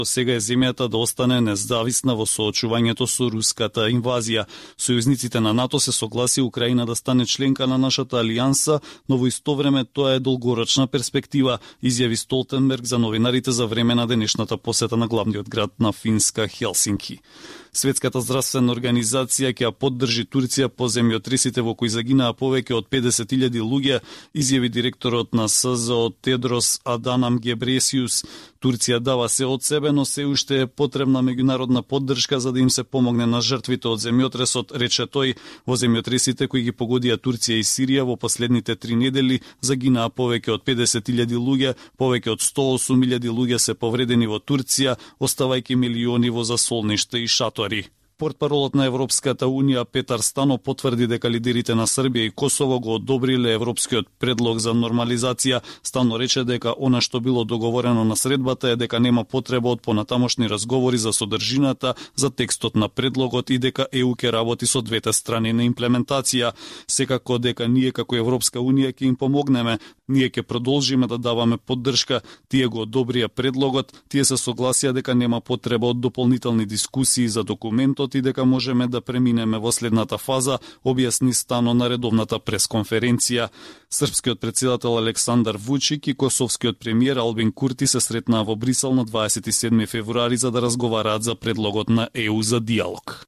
Сега е земјата да остане независна во соочувањето со руската инвазија. Сојузниците на НАТО се согласи Украина да стане членка на нашата алијанса, но во исто време тоа е долгорочна перспектива, изјави Столтенберг за новинарите за време на денешната посета на главниот град на Финска Хелсинки. Светската здравствена организација ќе ја поддржи Турција по земјотресите во кои загинаа повеќе од 50.000 луѓе, изјави директорот на СЗО Тедрос Аданам Гебресиус. Турција дава се од себе, но се уште е потребна меѓународна поддршка за да им се помогне на жртвите од земјотресот, рече тој. Во земјотресите кои ги погодија Турција и Сирија во последните 3 недели загинаа повеќе од 50.000 луѓе, повеќе од 108.000 луѓе се повредени во Турција, оставајќи милиони во засолништа и шатори. Портпаролот на Европската Унија Петар Стано потврди дека лидерите на Србија и Косово го одобриле европскиот предлог за нормализација. Стано рече дека она што било договорено на средбата е дека нема потреба од понатамошни разговори за содржината, за текстот на предлогот и дека ЕУ ќе работи со двете страни на имплементација. Секако дека ние како Европска Унија ќе им помогнеме. Ние ќе продолжиме да даваме поддршка. Тие го одобрија предлогот, тие се согласија дека нема потреба од дополнителни дискусии за документот и дека можеме да преминеме во следната фаза, објасни Стано на редовната пресконференција. Српскиот претседател Александар Вучик и косовскиот премиер Албин Курти се сретнаа во Брисел на 27 февруари за да разговараат за предлогот на ЕУ за диалог.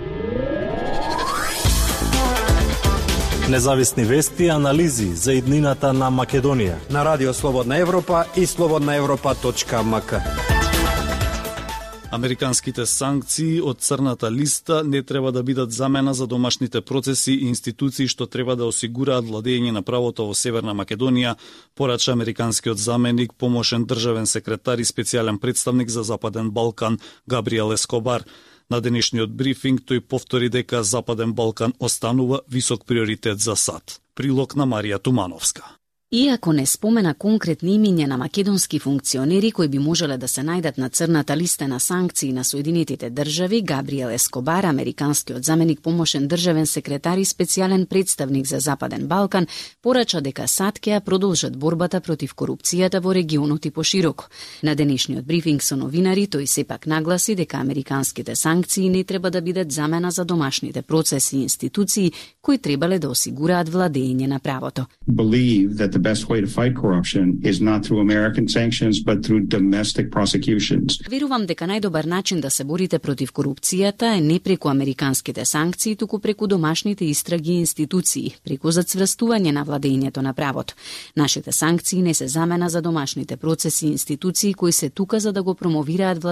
Независни вести и анализи за иднината на Македонија на Радио Слободна Европа и slobodnaevropa.mk. Американските санкции од црната листа не треба да бидат замена за домашните процеси и институции што треба да осигураат владење на правото во Северна Македонија, порача американскиот заменик, помошен државен секретар и специјален представник за Западен Балкан Габриел Ескобар. На денешниот брифинг тој повтори дека Западен Балкан останува висок приоритет за САД. Прилог на Марија Тумановска. Иако не спомена конкретни имиња на македонски функционери кои би можеле да се најдат на црната листа на санкции на Соединетите држави, Габриел Ескобар, американскиот заменик помошен државен секретар и специјален представник за Западен Балкан, порача дека САД ќе ја продолжат борбата против корупцијата во регионот и пошироко. На денешниот брифинг со новинари тој сепак нагласи дека американските санкции не треба да бидат замена за домашните процеси и институции кои требале да осигураат владење на правото. The best way to fight corruption is not through American sanctions, but through domestic prosecutions. Верувам дека најдобар начин да се борите против корупцијата е не преку американските санкции, туку преку домашните истраги и институции, преку зацврстување на владењето на правото. Нашите санкции не се замена за домашните процеси и институции кои се тука за да го промовираат